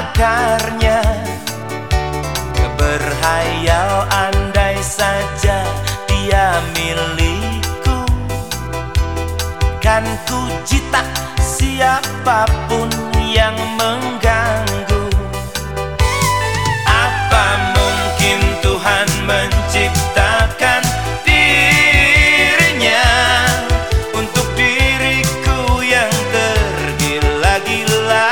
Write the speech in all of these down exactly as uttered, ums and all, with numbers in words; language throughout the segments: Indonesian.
akarnya. Berhayal andai saja dia milikku, kan ku jita siapapun yang mengganggu. Apa mungkin Tuhan menciptakan dirinya untuk diriku yang tergila-gila?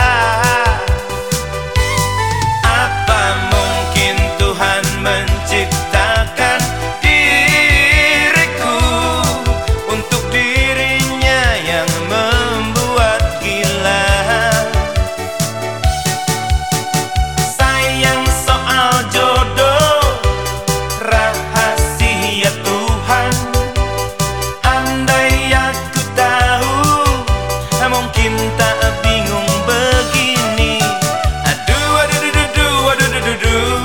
Apa mungkin Tuhan menciptakan diriku untuk dirinya yang membuat gila? Sayang soal jodoh, rahasia Tuhan. Andai aku tahu, mungkin tak bingung begini. Aduh, aduh, aduh, aduh, aduh, aduh, aduh.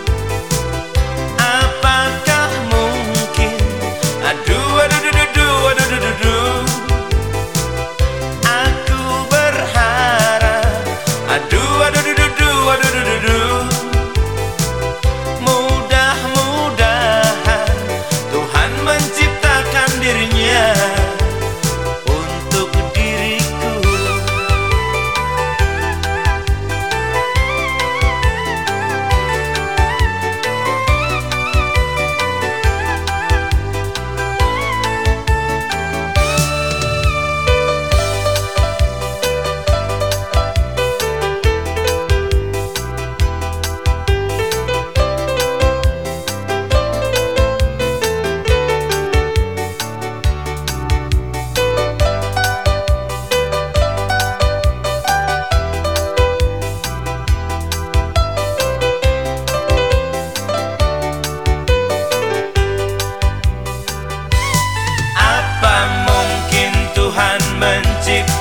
Apakah mungkin? Aduh, aduh, aduh, aduh, aduh, aduh, aduh. Aku berharap, aduh, aduh, aduh, aduh, aduh, aduh, aduh. Mudah-mudahan Tuhan menciptakan dirinya untuk diriku. Apa mungkin Tuhan menciptakan